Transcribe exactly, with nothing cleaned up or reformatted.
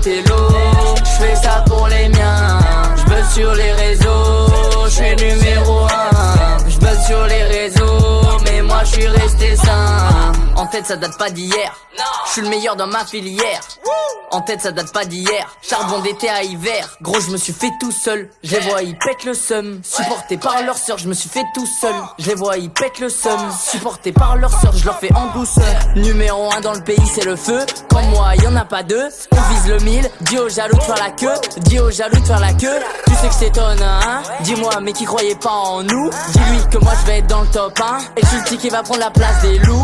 télo. J'fais ça pour les miens. J'buzz sur les réseaux, j'suis numéro un. J'buzz sur les réseaux, mais moi j'suis resté sain. En tête ça date pas d'hier, j'suis le meilleur dans ma filière. En tête ça date pas d'hier, charbon d'été à hiver. Gros je me suis fait tout seul, je les vois ils pètent le seum. Supporté par leur sœur, je me suis fait tout seul. Je les vois ils pètent le seum. Supporté par leur sœur, je leur fais en douceur. Numéro un dans le pays c'est le feu. Comme moi y'en a pas deux, on vise le mille. Dis aux jaloux de faire la queue, dis aux jaloux de faire la queue. Tu sais que je t'étonne hein. Dis-moi mais qui croyait pas en nous. Dis-lui que moi je vais être dans le top un. Et je suis le petit qui va prendre la place des loups.